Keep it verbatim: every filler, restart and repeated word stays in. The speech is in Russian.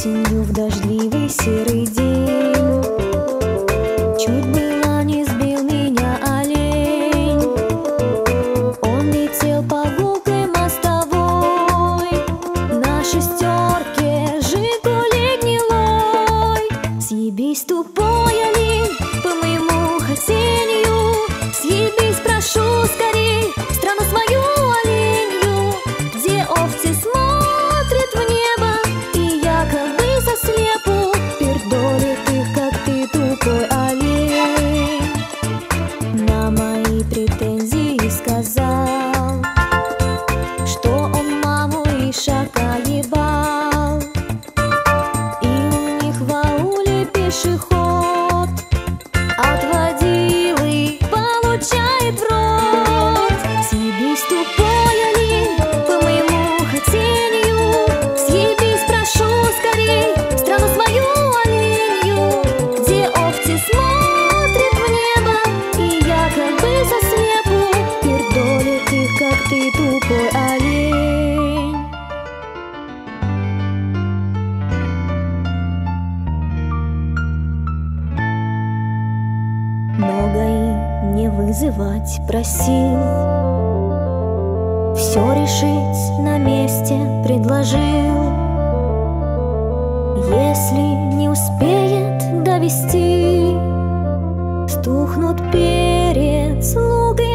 Осенью в дождливый серый день чуть было не сбил меня олень. Он летел по гулкой мостовой на шестерке «Жигули» гнилой. Съебись, тупой олень, по моему хотению. Съебись, прошу, скорей, в страну свою оленью, где овцы смотрят в небо и якобы заслепу пердолит их, как ты, тупой олень. На мои претензии сказал, что он маму Ишака ебал, и у них в ауле пешеход от водилы получает в рот. Съебись, тупой олень, по моему хотению. Съебись, прошу, скорей, в страну свою оленью, где овцы смотрят в небо и якобы заслепу пердолит их, как ты, тупой олень. Много и не вызывать просил, все решить на месте предложил. Если не успеет довести, стухнут перед слугой